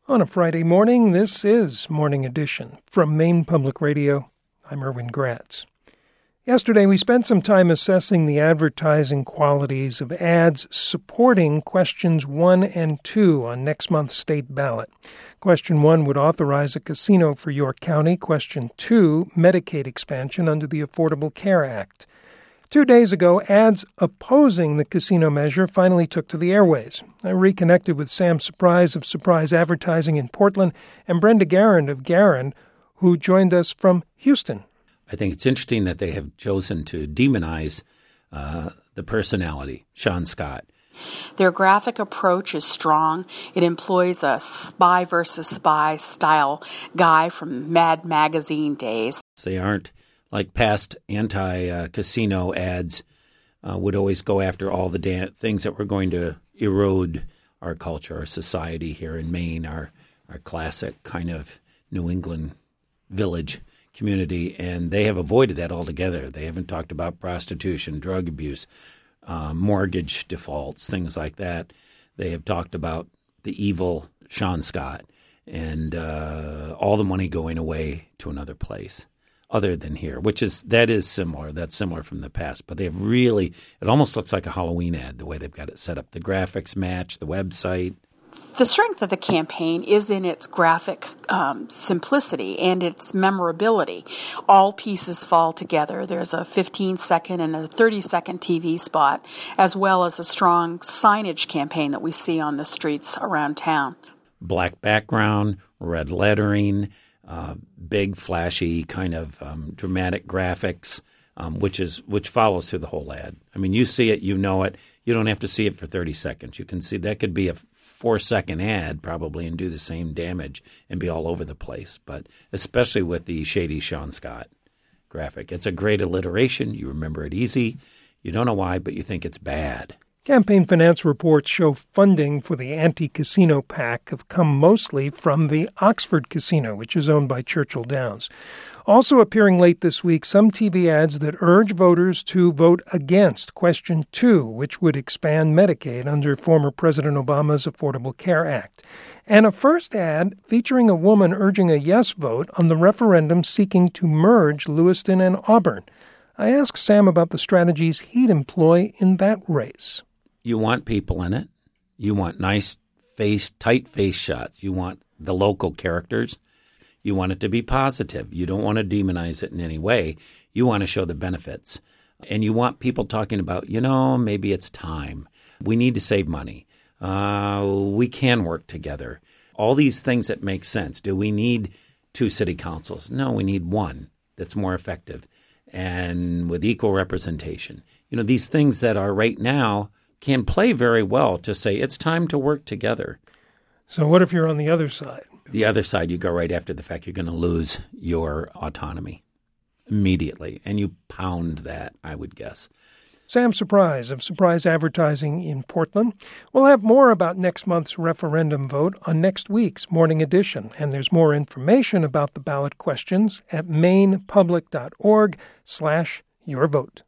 On a Friday morning, this is Morning Edition. From Maine Public Radio, I'm Erwin Gratz. Yesterday, we spent some time assessing the advertising qualities of ads supporting questions 1 and 2 on next month's state ballot. Question 1 would authorize a casino for York County. Question 2, Medicaid expansion under the Affordable Care Act. 2 days ago, ads opposing the casino measure finally took to the airways. I reconnected with Sam Surprise of Surprise Advertising in Portland and Brenda Garand of Garand, who joined us from Houston. I think it's interesting that they have chosen to demonize the personality, Sean Scott. Their graphic approach is strong. It employs a spy versus spy style guy from Mad Magazine days. They aren't like past anti-casino ads would always go after all the things that were going to erode our culture, our society here in Maine, our classic kind of New England village community, and they have avoided that altogether. They haven't talked about prostitution, drug abuse, mortgage defaults, things like that. They have talked about the evil Sean Scott and all the money going away to another place other than here, that is similar. That's similar from the past. But they have really – it almost looks like a Halloween ad the way they've got it set up. The graphics match, the website. The strength of the campaign is in its graphic simplicity and its memorability. All pieces fall together. There's a 15-second and a 30-second TV spot, as well as a strong signage campaign that we see on the streets around town. Black background, red lettering, big, flashy kind of dramatic graphics, which follows through the whole ad. I mean, you see it, you know it. You don't have to see it for 30 seconds. You can see that could be a 4-second ad probably and do the same damage and be all over the place, but especially with the shady Sean Scott graphic. It's a great alliteration. You remember it easy. You don't know why, but you think it's bad. Campaign finance reports show funding for the anti-casino PAC have come mostly from the Oxford Casino, which is owned by Churchill Downs. Also appearing late this week, some TV ads that urge voters to vote against Question 2, which would expand Medicaid under former President Obama's Affordable Care Act. And a first ad featuring a woman urging a yes vote on the referendum seeking to merge Lewiston and Auburn. I asked Sam about the strategies he'd employ in that race. You want people in it. You want nice face, tight face shots. You want the local characters. You want it to be positive. You don't want to demonize it in any way. You want to show the benefits. And you want people talking about, maybe it's time. We need to save money. We can work together. All these things that make sense. Do we need 2 city councils? No, we need 1 that's more effective and with equal representation. These things that are right now can play very well to say it's time to work together. So what if you're on the other side? The other side, you go right after the fact. You're going to lose your autonomy immediately, and you pound that, I would guess. Sam Surprise of Surprise Advertising in Portland. We'll have more about next month's referendum vote on next week's Morning Edition, and there's more information about the ballot questions at mainepublic.org/yourvote.